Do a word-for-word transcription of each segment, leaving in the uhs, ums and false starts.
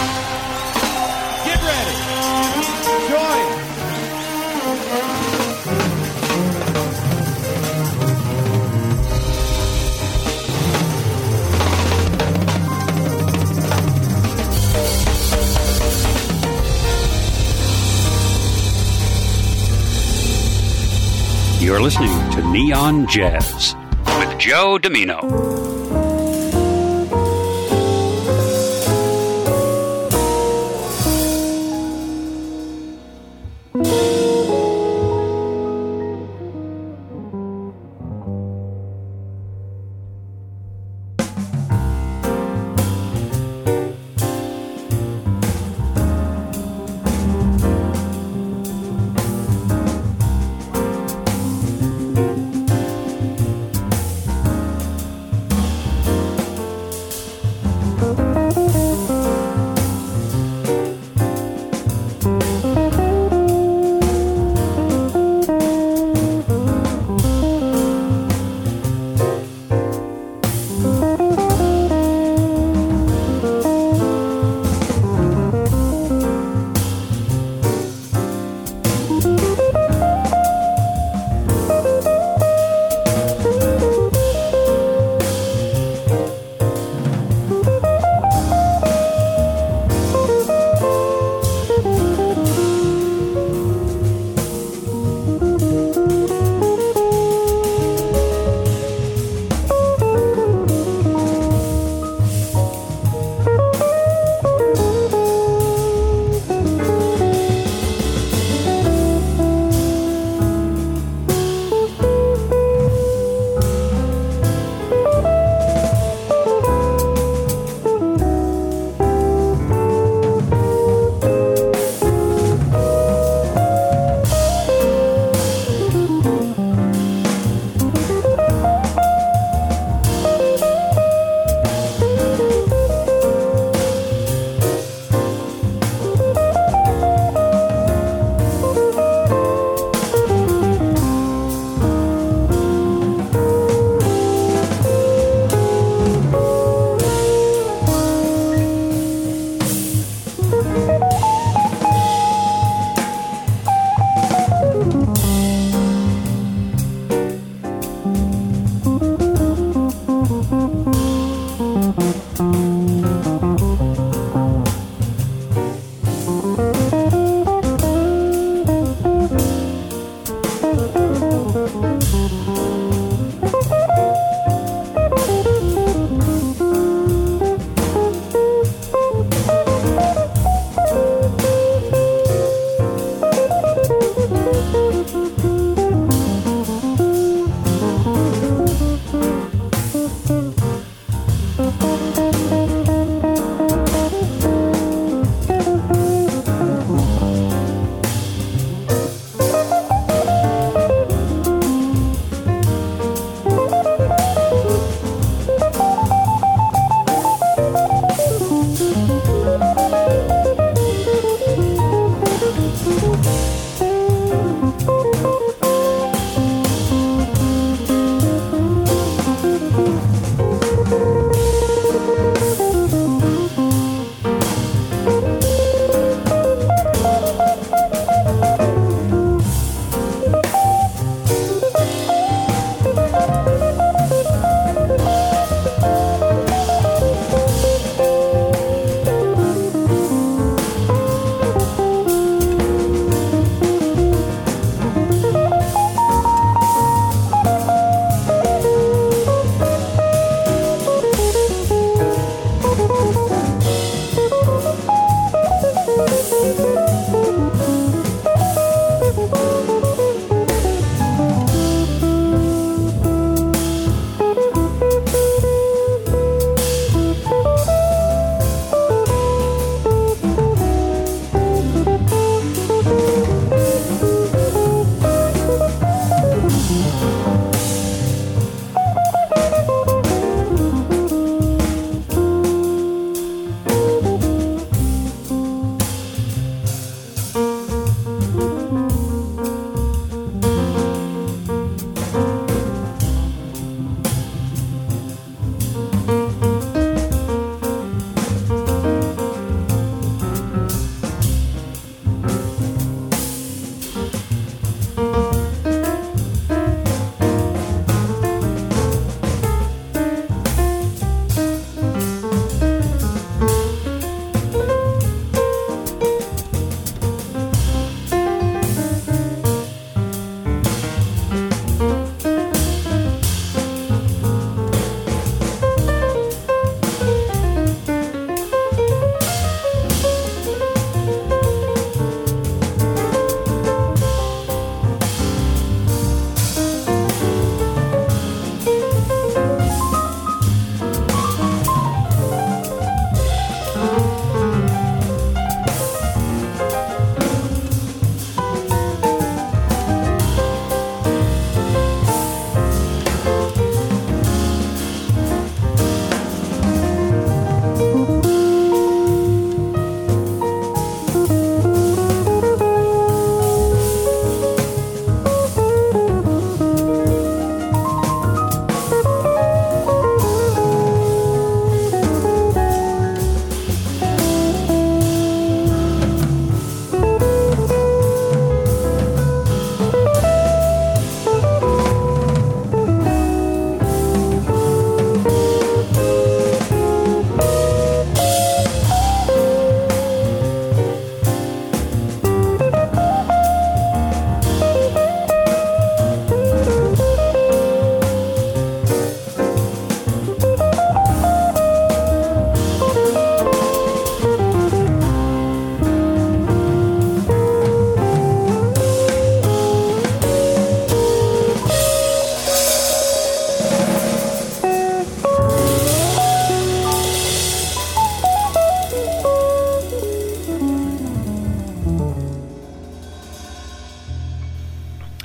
Get ready. Join. You're listening to Neon Jazz with Joe Domino.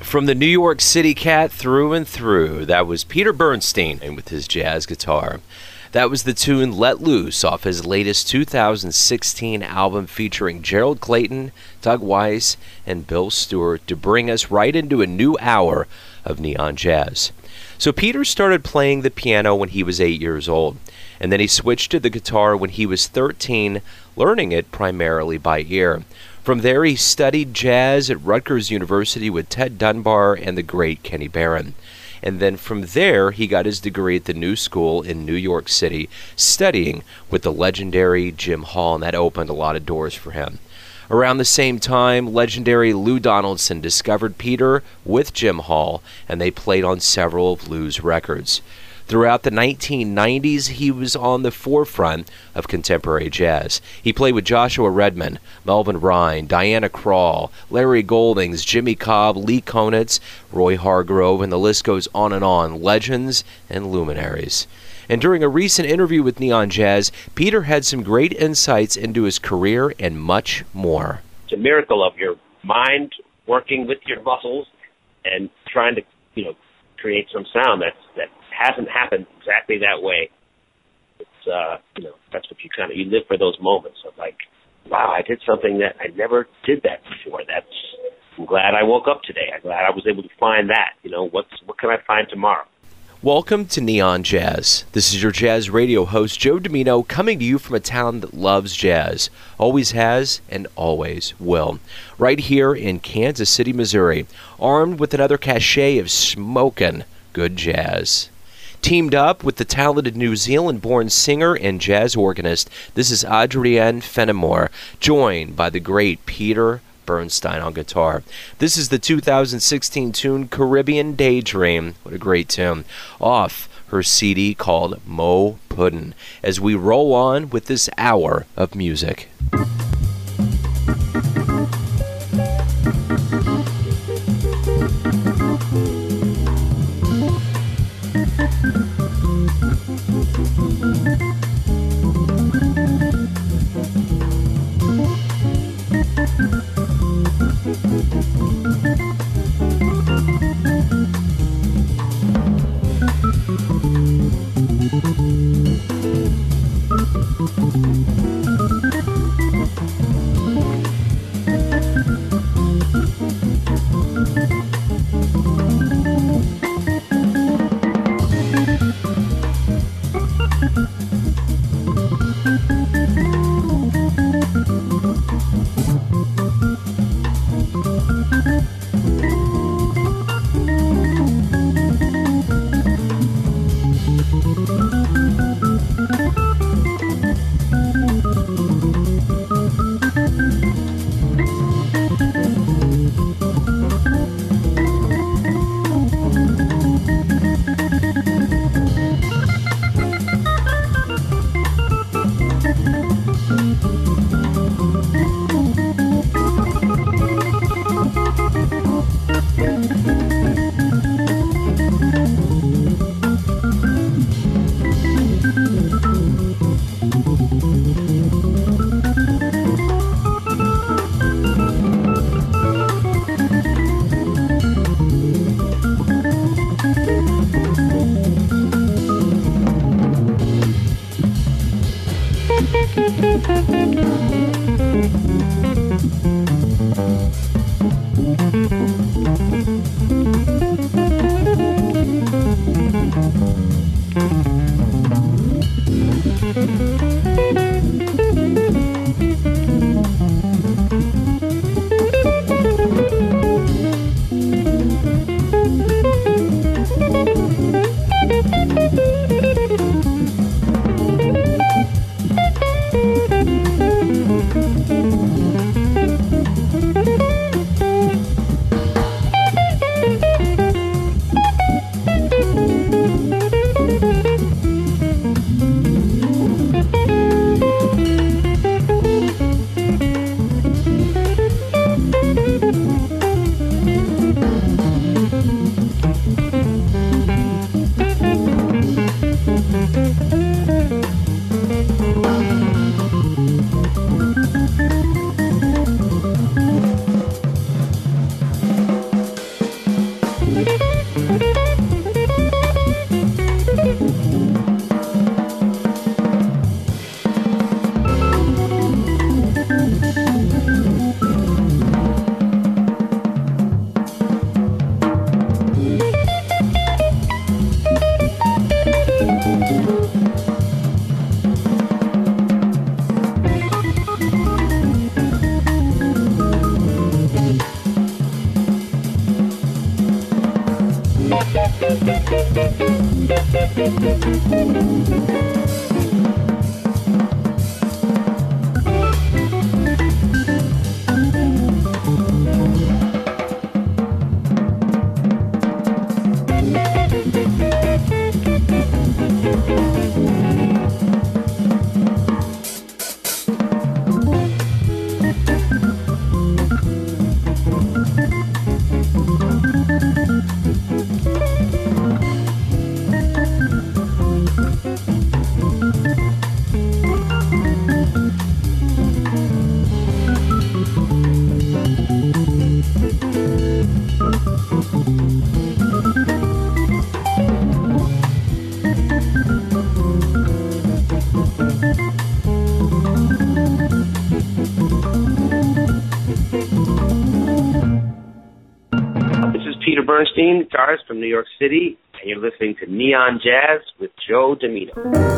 From the New York City cat through and through, that was Peter Bernstein and with his jazz guitar. That was the tune Let Loose off his latest two thousand sixteen album featuring Gerald Clayton, Doug Weiss, and Bill Stewart to bring us right into a new hour of Neon Jazz. So Peter started playing the piano when he was eight years old, and then he switched to the guitar when he was thirteen, learning it primarily by ear. From there, he studied jazz at Rutgers University with Ted Dunbar and the great Kenny Barron. And then from there, he got his degree at the New School in New York City, studying with the legendary Jim Hall, and that opened a lot of doors for him. Around the same time, legendary Lou Donaldson discovered Peter with Jim Hall, and they played on several of Lou's records. Throughout the nineteen nineties, he was on the forefront of contemporary jazz. He played with Joshua Redman, Melvin Rhine, Diana Krall, Larry Goldings, Jimmy Cobb, Lee Konitz, Roy Hargrove, and the list goes on and on, legends and luminaries. And during a recent interview with Neon Jazz, Peter had some great insights into his career and much more. It's a miracle of your mind working with your muscles and trying to, you know, create some sound that's that hasn't happened exactly that way. It's uh, you know, that's what you kind of you live for those moments of like, wow, I did something that I never did that before. That's I'm glad I woke up today. I'm glad I was able to find that. You know, what's what can I find tomorrow? Welcome to Neon Jazz. This is your jazz radio host, Joe Domino, coming to you from a town that loves jazz, always has and always will. Right here in Kansas City, Missouri, armed with another cachet of smokin' good jazz. Teamed up with the talented New Zealand-born singer and jazz organist, this is Adrienne Fenimore, joined by the great Peter Bernstein on guitar. This is the two thousand sixteen tune Caribbean Daydream. What a great tune. Off her C D called Mo Puddin', as we roll on with this hour of music. Peter Bernstein, guitarist from New York City, and you're listening to Neon Jazz with Joe Domino.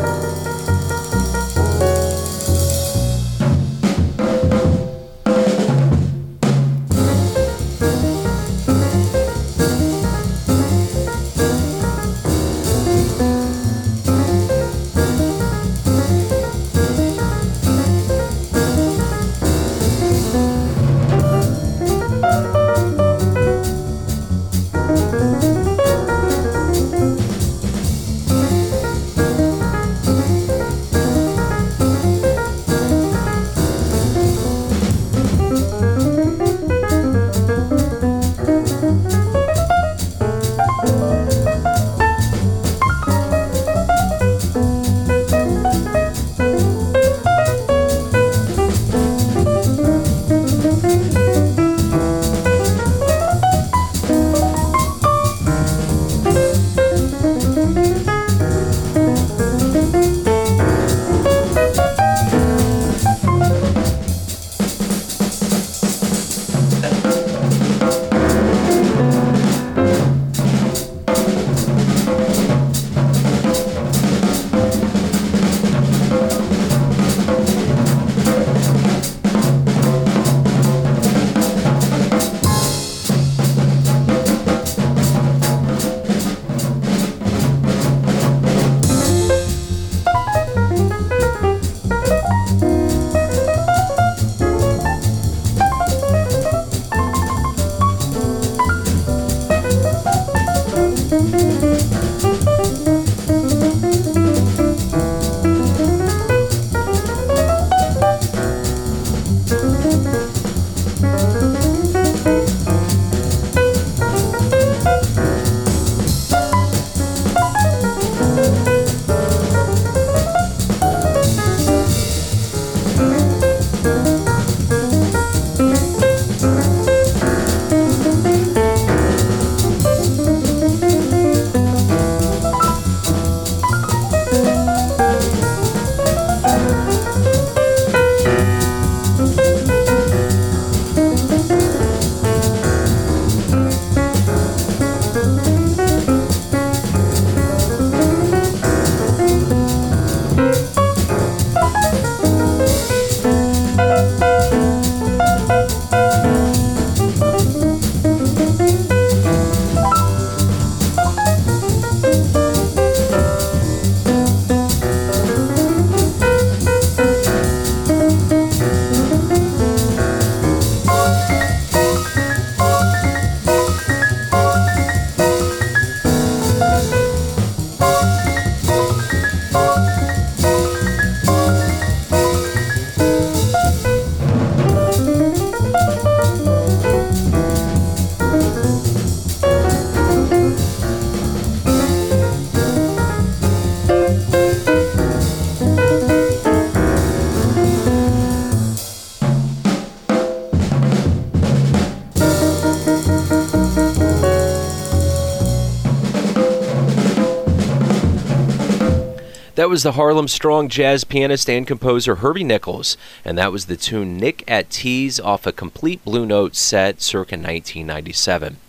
That was the Harlem Strong jazz pianist and composer Herbie Nichols, and that was the tune Nick at Tease off a complete Blue Note set circa nineteen ninety-seven.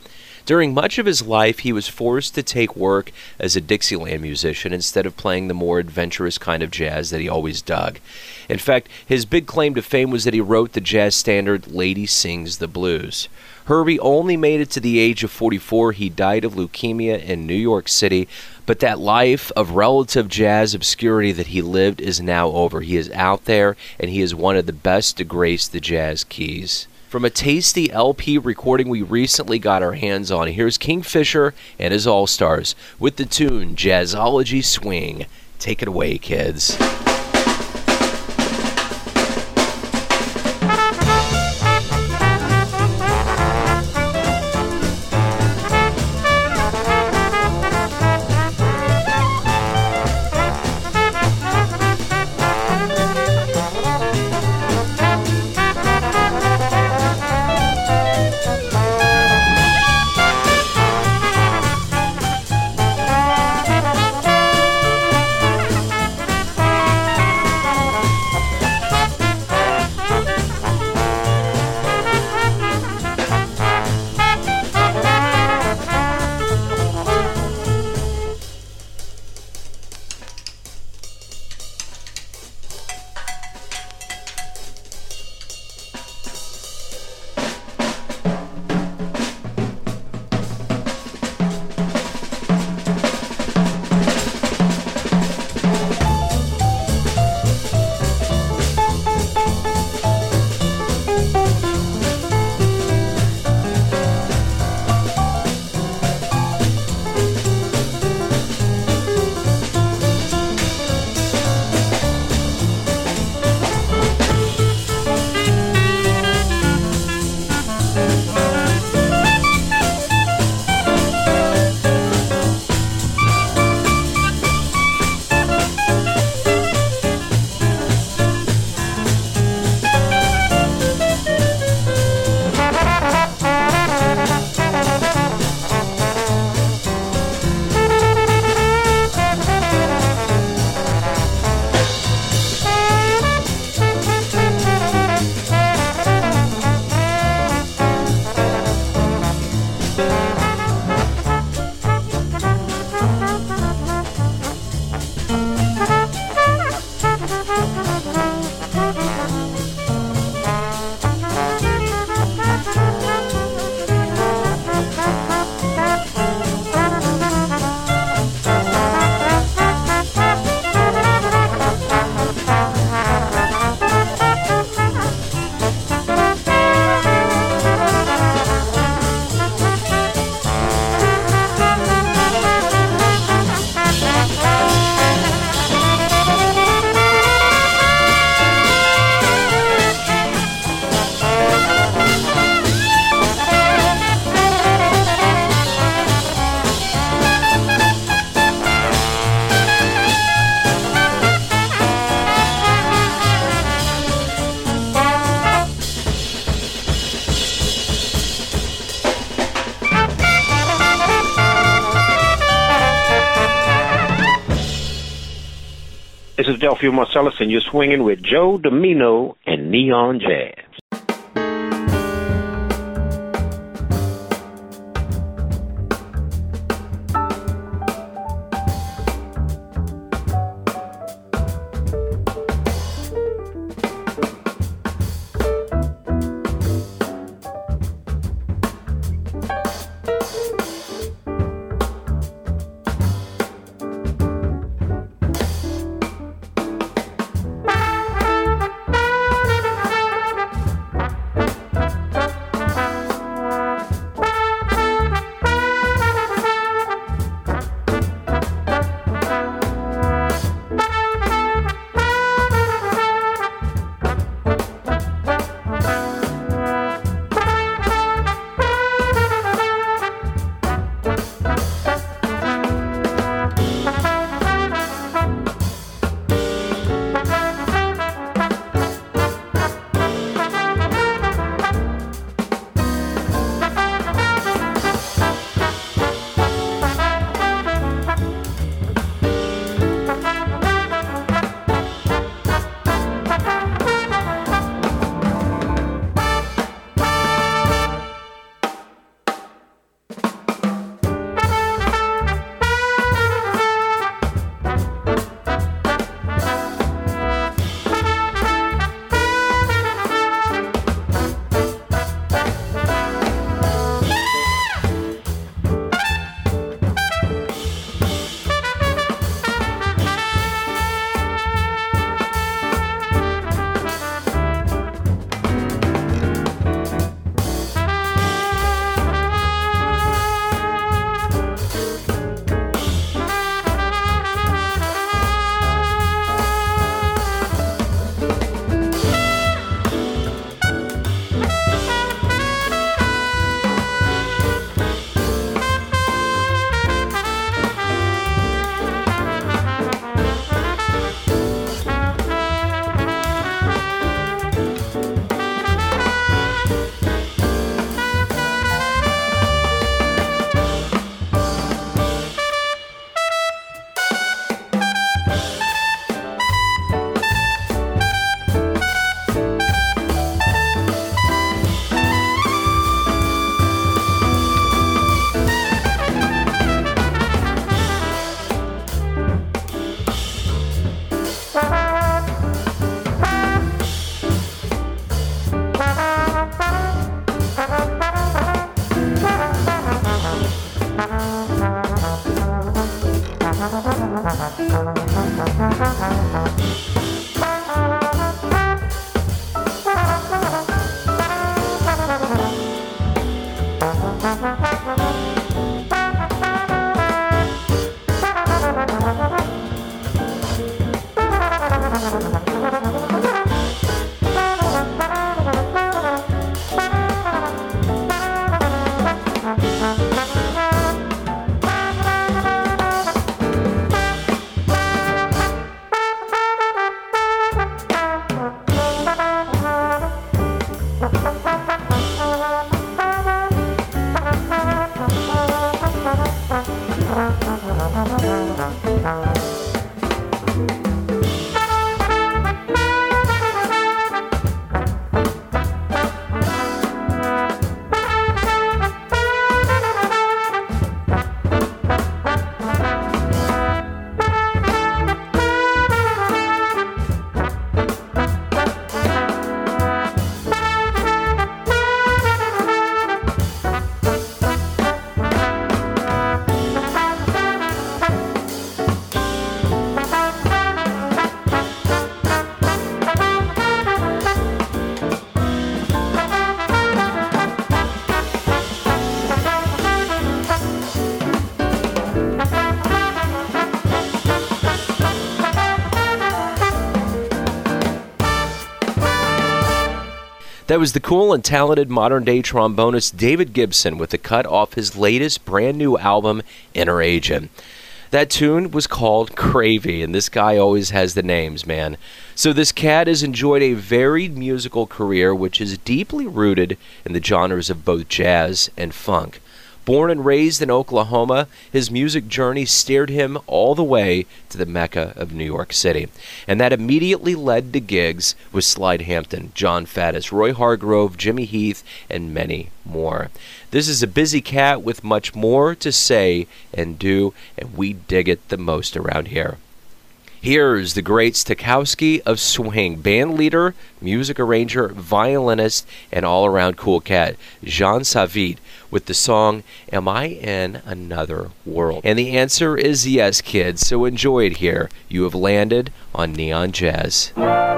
During much of his life, he was forced to take work as a Dixieland musician instead of playing the more adventurous kind of jazz that he always dug. In fact, his big claim to fame was that he wrote the jazz standard Lady Sings the Blues. Herbie only made it to the age of forty-four. He died of leukemia in New York City, but that life of relative jazz obscurity that he lived is now over. He is out there, and he is one of the best to grace the jazz keys. From a tasty L P recording we recently got our hands on, here's Kingfisher and his All-Stars with the tune Jazzology Swing. Take it away, kids. This is Delphio Marcellus, and you're swinging with Joe Domino and Neon Jazz. That was the cool and talented modern-day trombonist David Gibson with a cut off his latest brand-new album, Inner Agent. That tune was called Cravey, and this guy always has the names, man. So this cat has enjoyed a varied musical career which is deeply rooted in the genres of both jazz and funk. Born and raised in Oklahoma, his music journey steered him all the way to the Mecca of New York City. And that immediately led to gigs with Slide Hampton, John Faddis, Roy Hargrove, Jimmy Heath, and many more. This is a busy cat with much more to say and do, and we dig it the most around here. Here's the great Stokowski of swing, band leader, music arranger, violinist, and all-around cool cat, Jean Savid, with the song, Am I in Another World? And the answer is yes, kids, so enjoy it here. You have landed on Neon Jazz.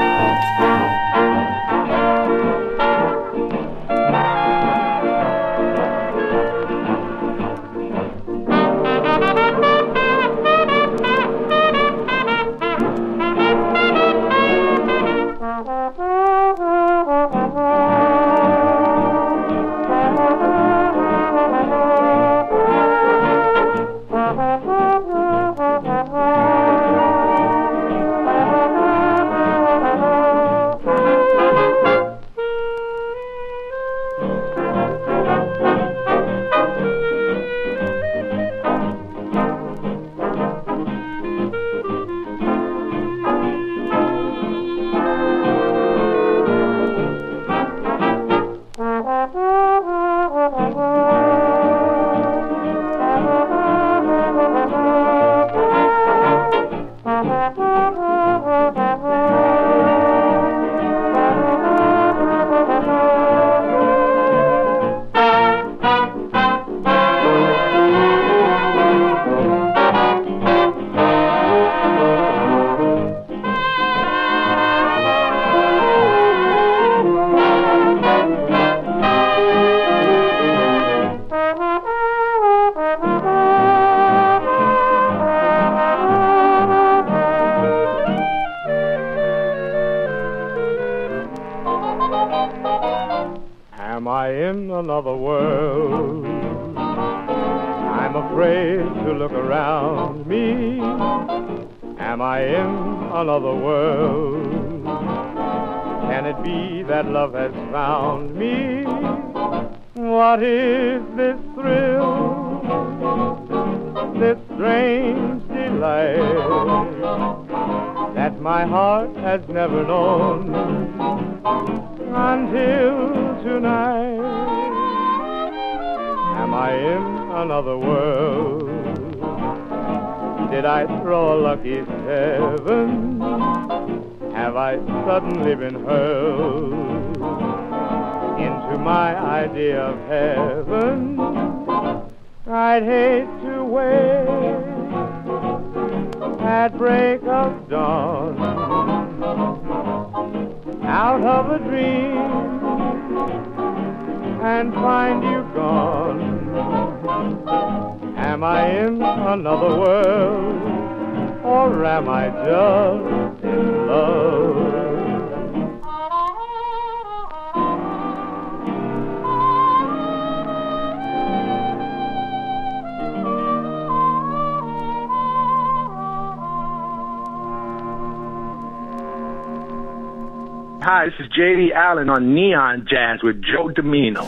Am I in another world? I'm afraid to look around me. Am I in another world? Can it be that love has found me? What is this thrill, this strange delight that my heart has never known until tonight? Am I in another world? Did I throw a lucky seven? Have I suddenly been hurled into my idea of heaven? I'd hate to wake at break of dawn out of a dream and find you gone. Am I in another world, or am I just in love? Hi, this is J D Allen on Neon Jazz with Joe Domino.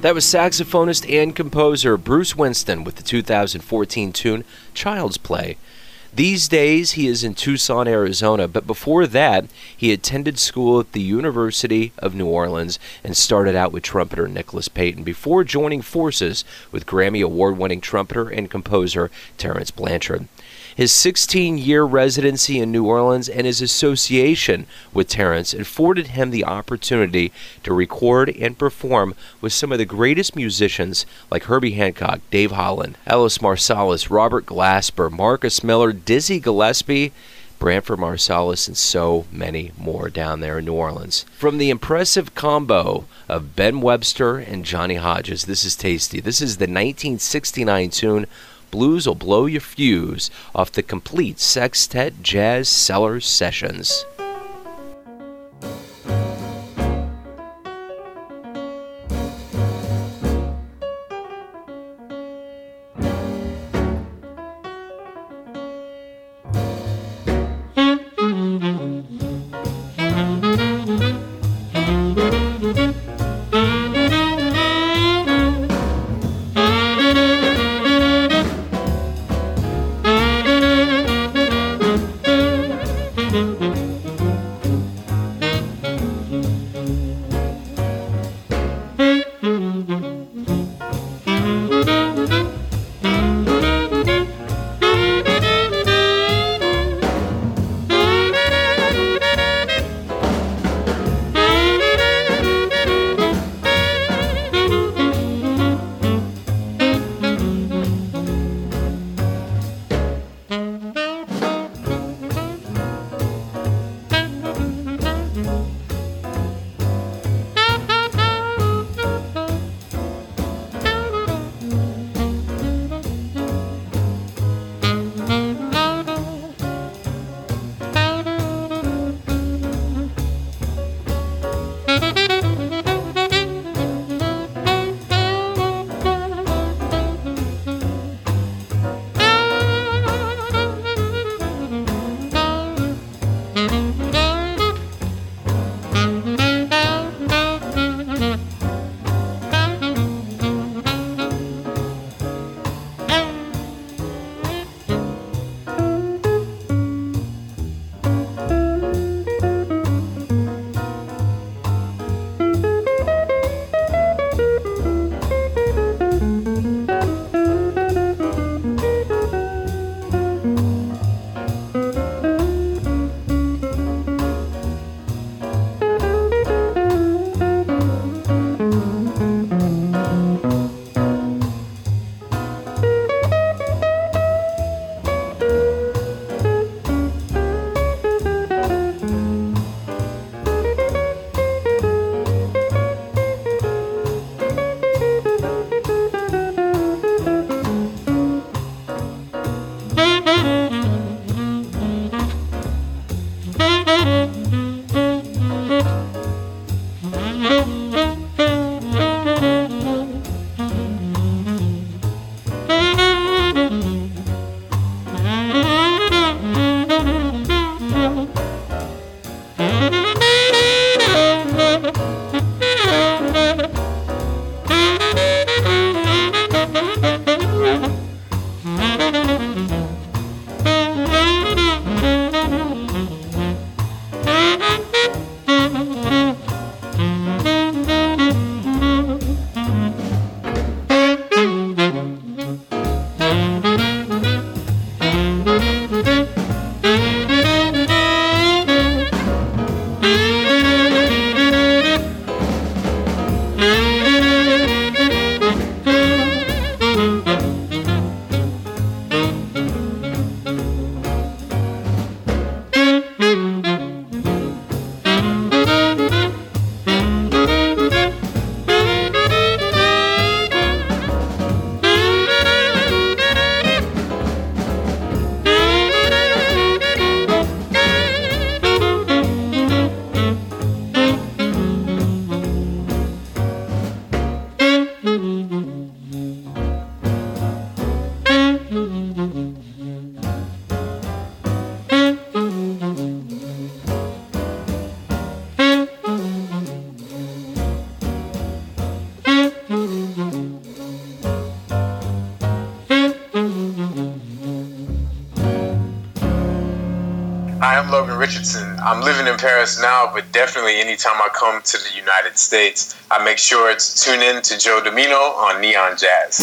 That was saxophonist and composer Bruce Winston with the two thousand fourteen tune Child's Play. These days, he is in Tucson, Arizona, but before that, he attended school at the University of New Orleans and started out with trumpeter Nicholas Payton before joining forces with Grammy Award-winning trumpeter and composer Terence Blanchard. His sixteen-year residency in New Orleans and his association with Terence afforded him the opportunity to record and perform with some of the greatest musicians like Herbie Hancock, Dave Holland, Ellis Marsalis, Robert Glasper, Marcus Miller, Dizzy Gillespie, Branford Marsalis, and so many more down there in New Orleans. From the impressive combo of Ben Webster and Johnny Hodges, this is tasty. This is the nineteen sixty-nine tune Blues Will Blow Your Fuse off the complete Sextet Jazz Cellar Sessions. am Logan Richardson. I'm living in Paris now, but definitely anytime I come to the United States, I make sure to tune in to Joe Domino on Neon Jazz.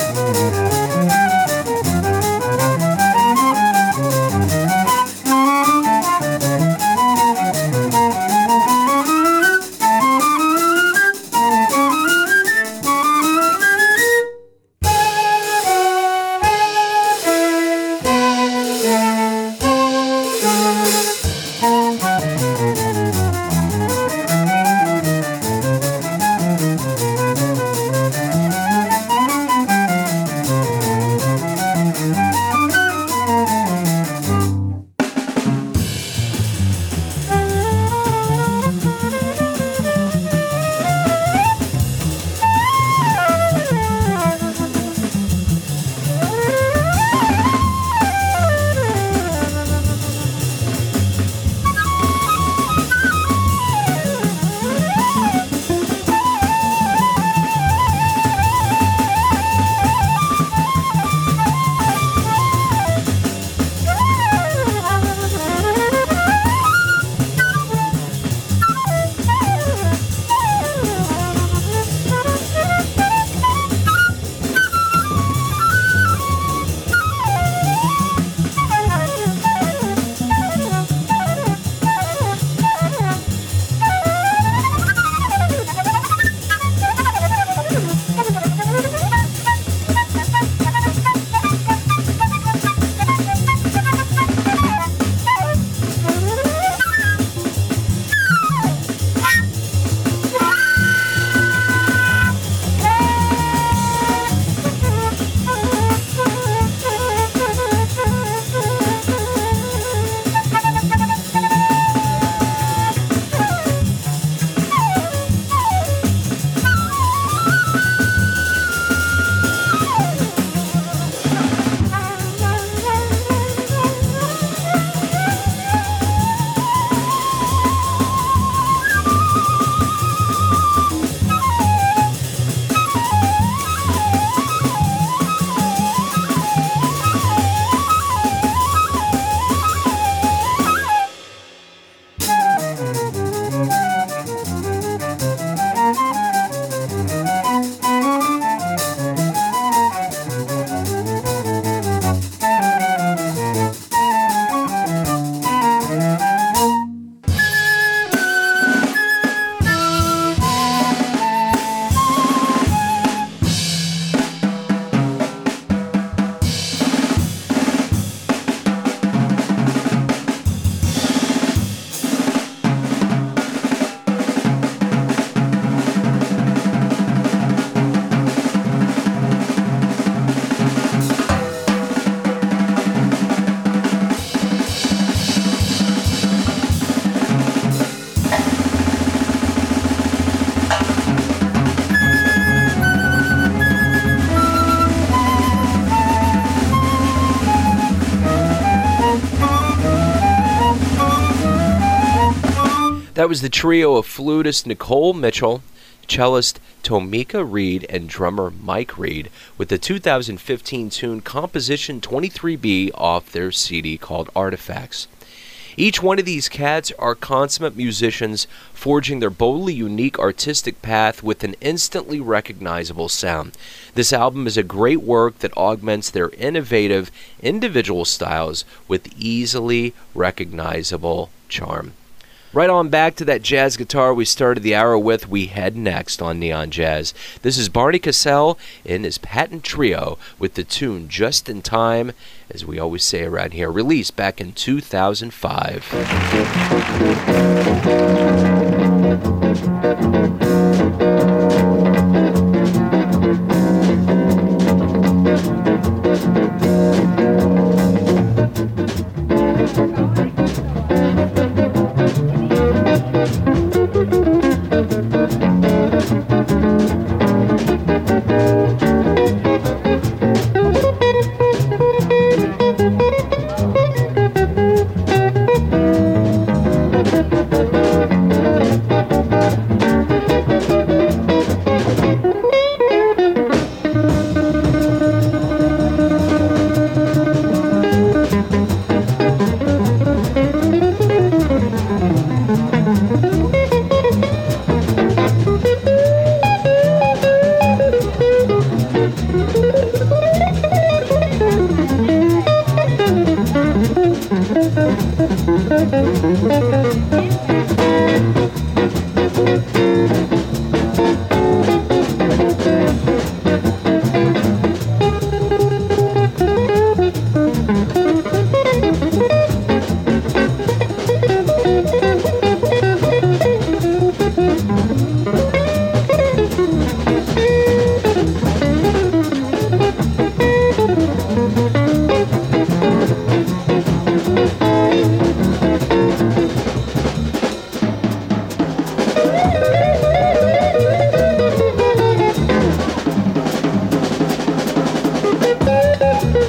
That was the trio of flutist Nicole Mitchell, cellist Tomika Reed, and drummer Mike Reed with the two thousand fifteen tune Composition twenty-three B off their C D called Artifacts. Each one of these cats are consummate musicians forging their boldly unique artistic path with an instantly recognizable sound. This album is a great work that augments their innovative individual styles with easily recognizable charm. Right on back to that jazz guitar we started the hour with, we head next on Neon Jazz. This is Barney Cassell in his patent trio with the tune Just in Time, as we always say around here, released back in two thousand five.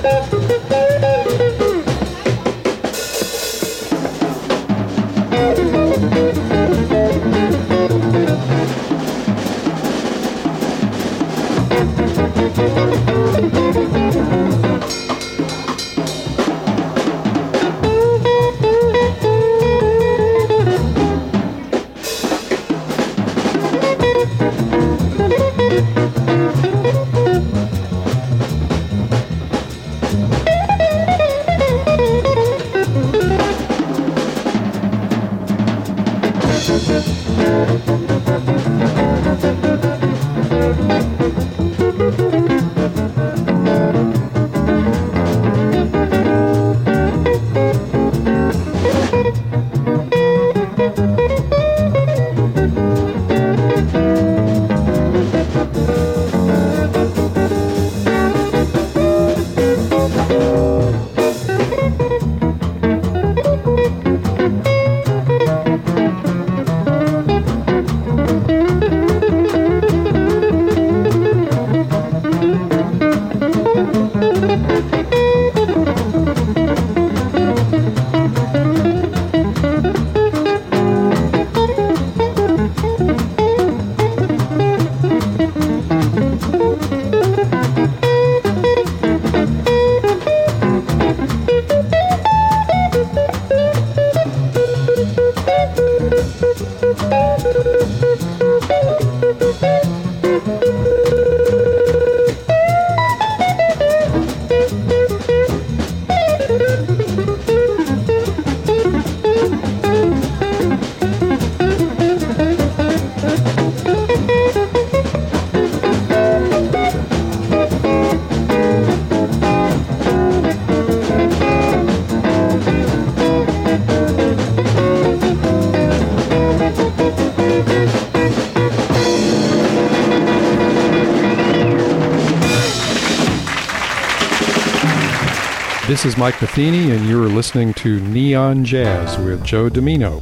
This is Mike Matheny, and you're listening to Neon Jazz with Joe Domino.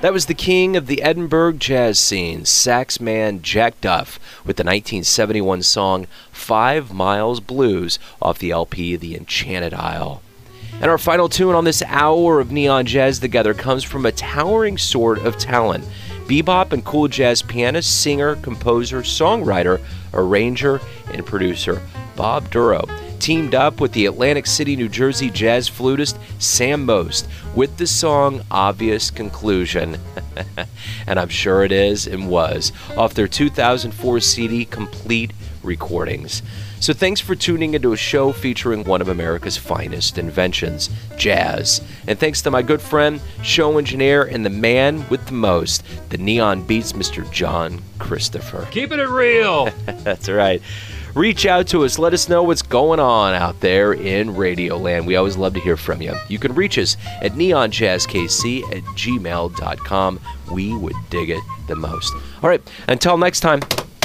That was the king of the Edinburgh jazz scene, sax man Jack Duff, with the nineteen seventy-one song Five Miles Blues off the L P The Enchanted Isle. And our final tune on this hour of Neon Jazz Together comes from a towering sword of talent. Bebop and cool jazz pianist, singer, composer, songwriter, arranger, and producer Bob Duro teamed up with the Atlantic City, New Jersey jazz flutist Sam Most with the song Obvious Conclusion. And I'm sure it is and was, off their two thousand four C D Complete Recordings. So thanks for tuning into a show featuring one of America's finest inventions, jazz. And thanks to my good friend, show engineer, and the man with the most, the Neon Beats, Mister John Christopher. Keeping it real. That's right. Reach out to us. Let us know what's going on out there in Radioland. We always love to hear from you. You can reach us at neon jazz k c at gmail dot com. We would dig it the most. All right, until next time,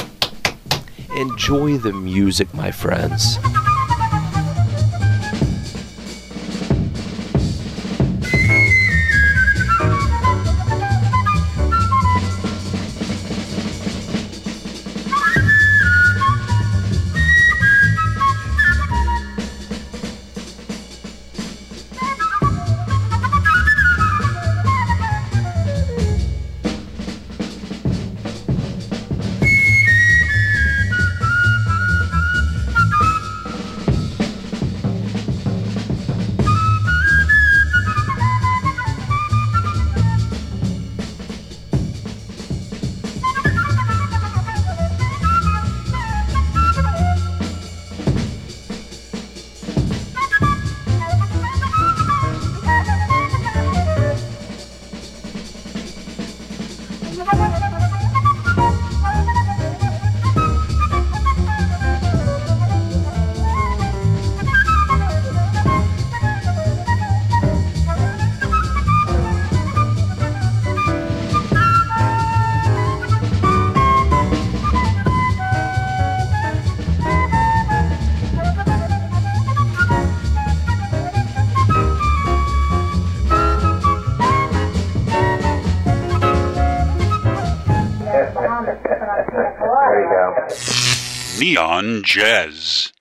enjoy the music, my friends. Neon Jazz.